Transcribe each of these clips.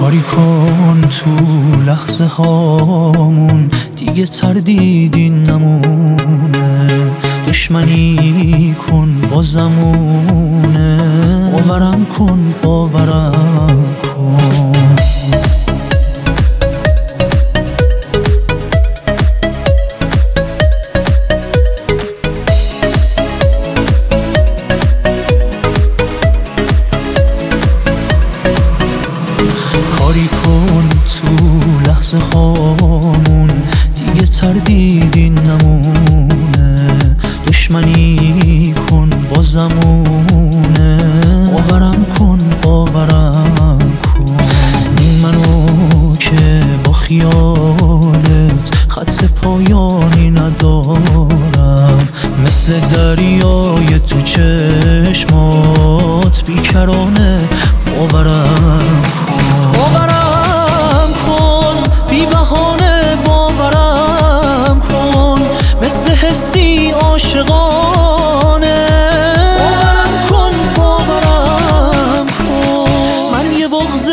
کاری کن تو لحظه هامون دیگه تردیدی نمونه، دشمنی کن با زمونه، باورم کن باورم کن. کاری کن تو لحظه هامون دیگه تردیدی نمونه، دشمنی کن با زمونه، باورم کن باورم کن. این منو که با خیالت خط پایانی ندارم، مثل دریای تو چشمات بیکرانه باورم کن. باورم کن بی بهانه، باورم کن مثل حسی عاشقانه، باورم کن باورم کن. من یه بغض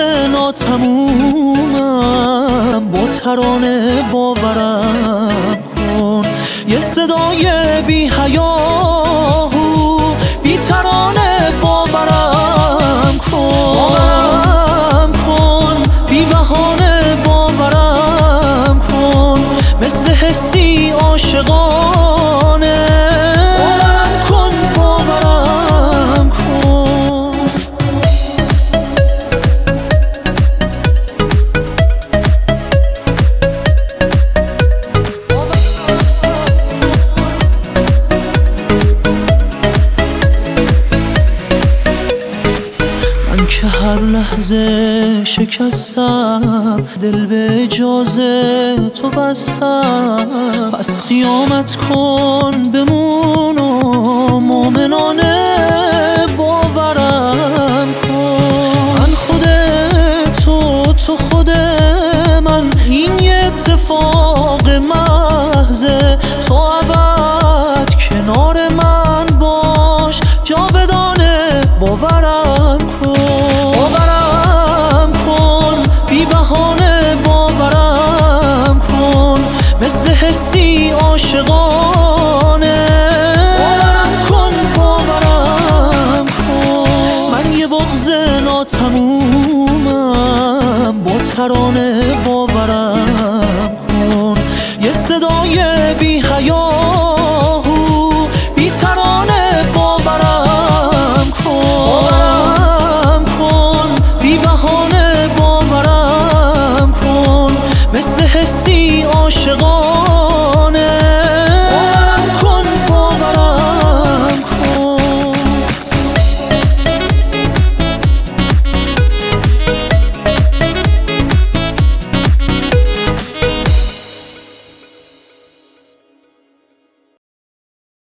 ناتمومم با ترانه، باورم کن یه صدای بی حیاهو بی ترانه، باورم کن. باورم کن بی بهانه، باورم کن مثل حسی عاشقانه، باورم کن باورم کن. من که هر لحظه شکستم، دل به اجازه تو بستم، پس خیانت کن بمون و مومنانه باورم کن. من خود تو خود من، این یه اتفاق محضه، تو ابد کنار من باش جاودانه، باورم کن. باورم کن بی بهانه، باورم کن مثل حسی عاشقانه، باورم کن باورم کن. من یه بغض ناتمومم با ترانه، باورم کن یه صدای بی حیاهو بی ترانه، باورم کن. باورم کن بی بهانه، باورم کن مثل حسی عاشقانه.